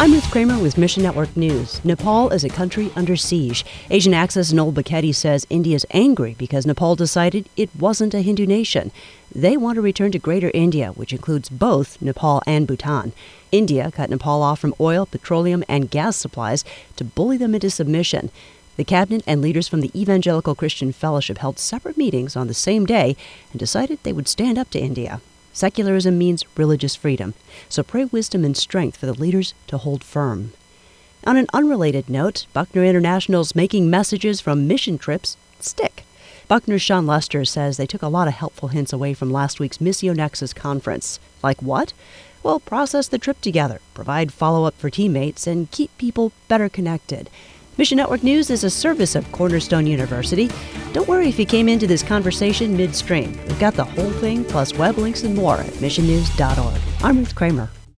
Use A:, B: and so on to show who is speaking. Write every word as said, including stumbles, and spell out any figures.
A: I'm Ruth Kramer with Mission Network News. Nepal is a country under siege. Asian Access' Noel Bacchetti says India's angry because Nepal decided it wasn't a Hindu nation. They want to return to Greater India, which includes both Nepal and Bhutan. India cut Nepal off from oil, petroleum, and gas supplies to bully them into submission. The cabinet and leaders from the Evangelical Christian Fellowship held separate meetings on the same day and decided they would stand up to India. Secularism means religious freedom, so pray wisdom and strength for the leaders to hold firm. On an unrelated note, Buckner International's making messages from mission trips stick. Buckner's Sean Lester says they took a lot of helpful hints away from last week's Missio Nexus conference. Like what? Well, process the trip together, provide follow-up for teammates, and keep people better connected. Mission Network News is a service of Cornerstone University. Don't worry if you came into this conversation midstream. We've got the whole thing, plus web links and more at mission news dot org. I'm Ruth Kramer.